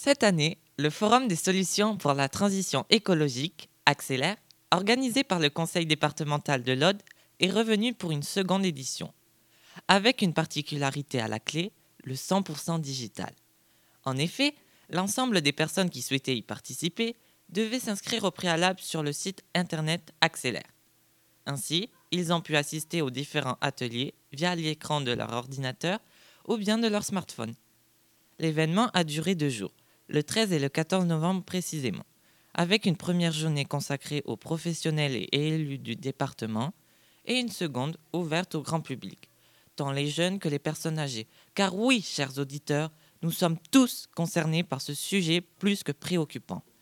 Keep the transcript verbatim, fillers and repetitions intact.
Cette année, le Forum des solutions pour la transition écologique, Accélère, organisé par le Conseil départemental de l'Aude, est revenu pour une seconde édition, avec une particularité à la clé, le cent pour cent digital. En effet, l'ensemble des personnes qui souhaitaient y participer devaient s'inscrire au préalable sur le site internet Accélère. Ainsi, ils ont pu assister aux différents ateliers via l'écran de leur ordinateur ou bien de leur smartphone. L'événement a duré deux jours, le treize et le quatorze novembre précisément, avec une première journée consacrée aux professionnels et élus du département et une seconde ouverte au grand public, tant les jeunes que les personnes âgées. Car oui, chers auditeurs, nous sommes tous concernés par ce sujet plus que préoccupant.